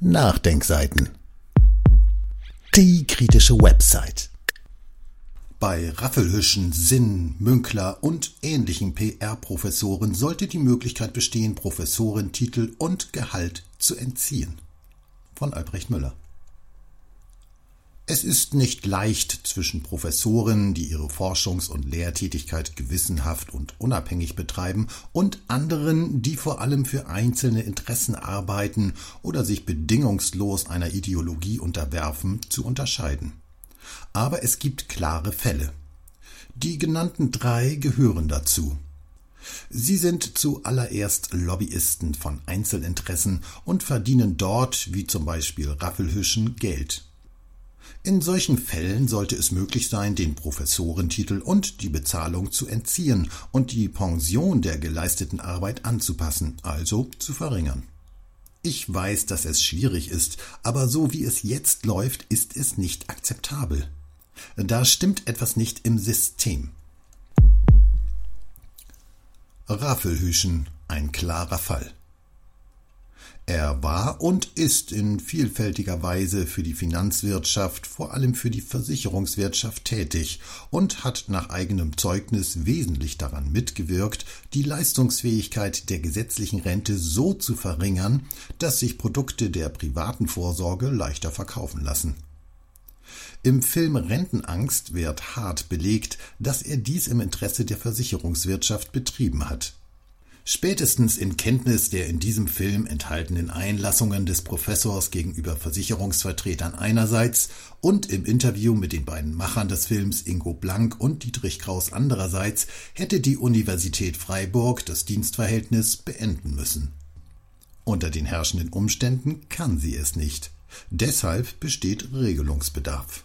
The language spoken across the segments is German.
Nachdenkseiten. Die kritische Website. Bei Raffelhüschen, Sinn, Münkler und ähnlichen PR-Professoren sollte die Möglichkeit bestehen, Professorentitel und Gehalt zu entziehen. Von Albrecht Müller. Es ist nicht leicht zwischen Professoren, die ihre Forschungs- und Lehrtätigkeit gewissenhaft und unabhängig betreiben, und anderen, die vor allem für einzelne Interessen arbeiten oder sich bedingungslos einer Ideologie unterwerfen, zu unterscheiden. Aber es gibt klare Fälle. Die genannten 3 gehören dazu. Sie sind zuallererst Lobbyisten von Einzelinteressen und verdienen dort, wie zum Beispiel Raffelhüschen, Geld. In solchen Fällen sollte es möglich sein, den Professorentitel und die Bezahlung zu entziehen und die Pension der geleisteten Arbeit anzupassen, also zu verringern. Ich weiß, dass es schwierig ist, aber so wie es jetzt läuft, ist es nicht akzeptabel. Da stimmt etwas nicht im System. Raffelhüschen, ein klarer Fall. Er war und ist in vielfältiger Weise für die Finanzwirtschaft, vor allem für die Versicherungswirtschaft tätig und hat nach eigenem Zeugnis wesentlich daran mitgewirkt, die Leistungsfähigkeit der gesetzlichen Rente so zu verringern, dass sich Produkte der privaten Vorsorge leichter verkaufen lassen. Im Film Rentenangst wird hart belegt, dass er dies im Interesse der Versicherungswirtschaft betrieben hat. Spätestens in Kenntnis der in diesem Film enthaltenen Einlassungen des Professors gegenüber Versicherungsvertretern einerseits und im Interview mit den beiden Machern des Films Ingo Blank und Dietrich Kraus andererseits hätte die Universität Freiburg das Dienstverhältnis beenden müssen. Unter den herrschenden Umständen kann sie es nicht. Deshalb besteht Regelungsbedarf.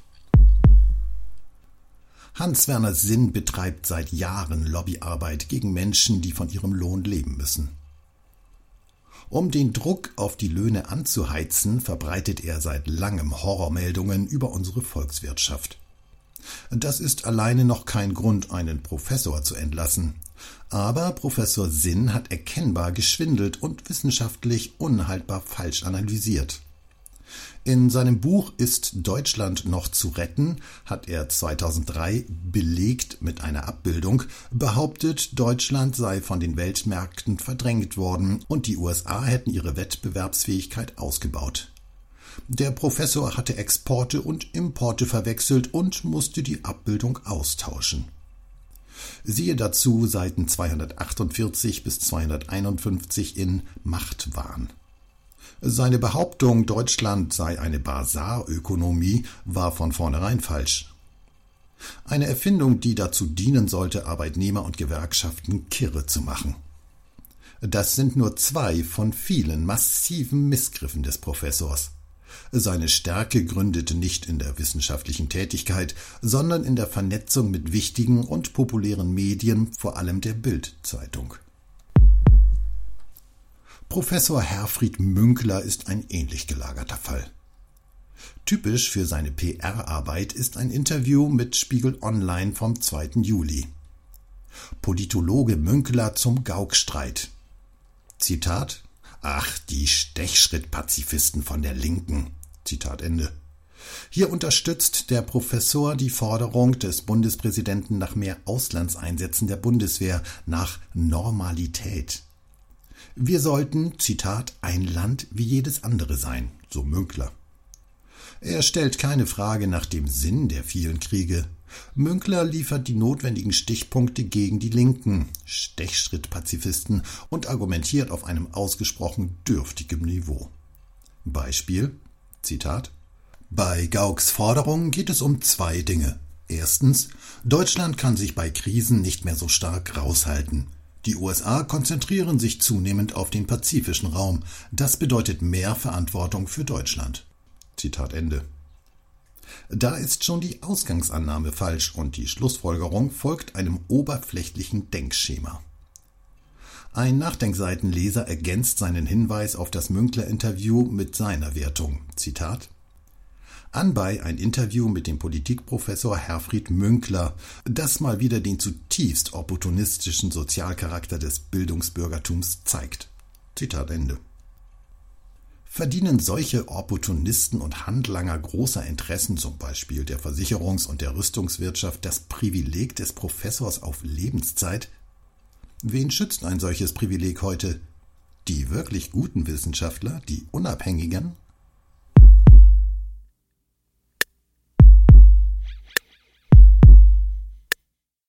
Hans-Werner Sinn betreibt seit Jahren Lobbyarbeit gegen Menschen, die von ihrem Lohn leben müssen. Um den Druck auf die Löhne anzuheizen, verbreitet er seit langem Horrormeldungen über unsere Volkswirtschaft. Das ist alleine noch kein Grund, einen Professor zu entlassen. Aber Professor Sinn hat erkennbar geschwindelt und wissenschaftlich unhaltbar falsch analysiert. In seinem Buch »Ist Deutschland noch zu retten« hat er 2003 belegt mit einer Abbildung, behauptet, Deutschland sei von den Weltmärkten verdrängt worden und die USA hätten ihre Wettbewerbsfähigkeit ausgebaut. Der Professor hatte Exporte und Importe verwechselt und musste die Abbildung austauschen. Siehe dazu Seiten 248 bis 251 in Machtwahn. Seine Behauptung, Deutschland sei eine Basarökonomie, war von vornherein falsch. Eine Erfindung, die dazu dienen sollte, Arbeitnehmer und Gewerkschaften kirre zu machen. Das sind nur 2 von vielen massiven Missgriffen des Professors. Seine Stärke gründete nicht in der wissenschaftlichen Tätigkeit, sondern in der Vernetzung mit wichtigen und populären Medien, vor allem der Bild-Zeitung. Professor Herfried Münkler ist ein ähnlich gelagerter Fall. Typisch für seine PR-Arbeit ist ein Interview mit Spiegel Online vom 2. Juli. Politologe Münkler zum Gauck-Streit. Zitat: »Ach, die Stechschritt-Pazifisten von der Linken«. Zitat Ende. Hier unterstützt der Professor die Forderung des Bundespräsidenten nach mehr Auslandseinsätzen der Bundeswehr, nach Normalität. Wir sollten, Zitat, ein Land wie jedes andere sein, so Münkler. Er stellt keine Frage nach dem Sinn der vielen Kriege. Münkler liefert die notwendigen Stichpunkte gegen die Linken, Stechschritt-Pazifisten, und argumentiert auf einem ausgesprochen dürftigem Niveau. Beispiel, Zitat: »Bei Gaucks Forderung geht es um 2 Dinge. Erstens, Deutschland kann sich bei Krisen nicht mehr so stark raushalten. Die USA konzentrieren sich zunehmend auf den pazifischen Raum. Das bedeutet mehr Verantwortung für Deutschland.« Zitat Ende. Da ist schon die Ausgangsannahme falsch und die Schlussfolgerung folgt einem oberflächlichen Denkschema. Ein Nachdenkseitenleser ergänzt seinen Hinweis auf das Münkler-Interview mit seiner Wertung. Zitat: Anbei ein Interview mit dem Politikprofessor Herfried Münkler, das mal wieder den zutiefst opportunistischen Sozialcharakter des Bildungsbürgertums zeigt. Zitat Ende. Verdienen solche Opportunisten und Handlanger großer Interessen, zum Beispiel der Versicherungs- und der Rüstungswirtschaft, das Privileg des Professors auf Lebenszeit? Wen schützt ein solches Privileg heute? Die wirklich guten Wissenschaftler, die Unabhängigen?